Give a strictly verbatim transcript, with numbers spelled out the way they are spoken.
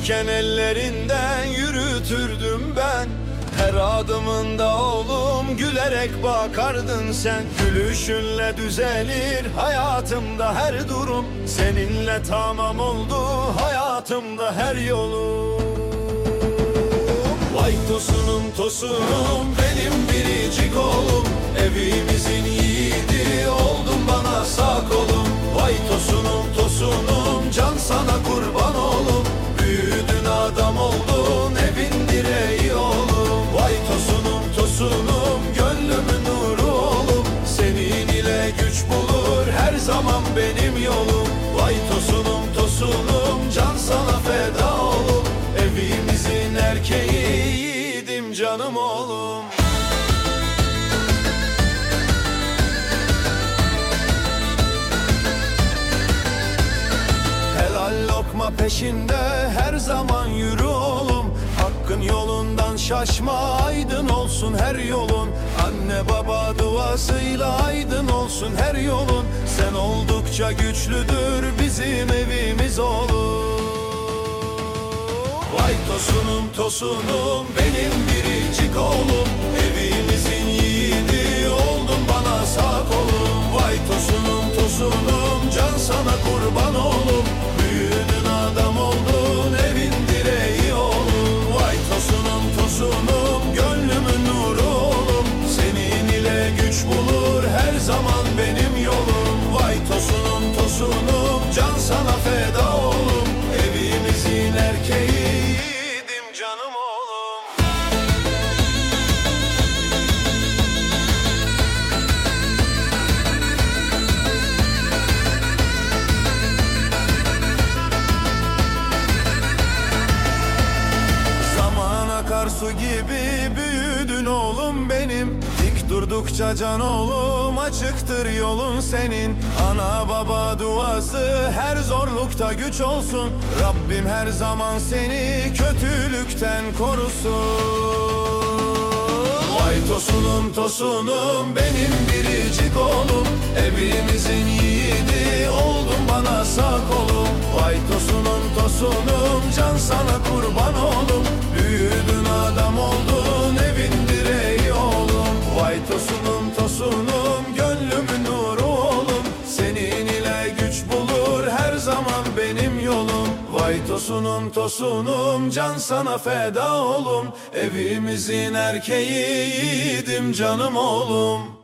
Küçükken ellerinden yürütürdüm ben. Her adımında oğlum gülerek bakardın sen. Gülüşünle düzelir hayatımda her durum. Seninle tamam oldu hayatımda her yolum. Vay tosunum tosunum benim biricik oğlum. Evimizin yiğidi oldun bana sağ kolum. Vay tosunum tosunum can sana kurban oğlum. Büyüdün adam oldun evin direği oğlum. Vay tosunum tosunum gönlümün nuru oğlum. Senin ile güç bulur her zaman benim yolum. Vay tosunum tosunum can sana feda oğlum. Evimizin erkeği yiğidim canım oğlum. Helal lokma peşinde her zaman yürü oğlum. Hakkın yolundan şaşma aydın olsun her yolun. Anne baba duasıyla aydın olsun her yolun. Sen oldukça güçlüdür bizim evimiz oğlum. Vay tosunum tosunum benim biricik oğlum. Evimizin yiğidi oldun bana sağ kolum. Vay tosunum tosunum can sana kurban oğlum. Büyüdün adam oldun evin direği oğlum. Vay tosunum tosunum gönlümün nuru oğlum. Senin ile güç bulur her zaman benim yolum. Vay tosunum tosunum can sana feda oğlum. Evimizin erkeği yiğidim canım oğlum. Zaman akar su gibi büyüdün oğlum benim. Dik durdukça can oğlum açıktır yolun senin. Ana baba duası her zorlukta güç olsun. Rabbim her zaman seni kötülükten korusun. Vay tosunum tosunum benim biricik oğlum. Evimizin yiğidi oldun bana sağ kolum. Vay tosunum tosunum can sana kurban oğlum. Büyüdün adam oldun evin direği oğlum. Vay tosunum tosunum gönlümün nuru oğlum. Senin ile güç bulur her zaman benim yolum. Vay tosunum tosunum can sana feda oğlum. Evimizin erkeği yiğidim canım oğlum.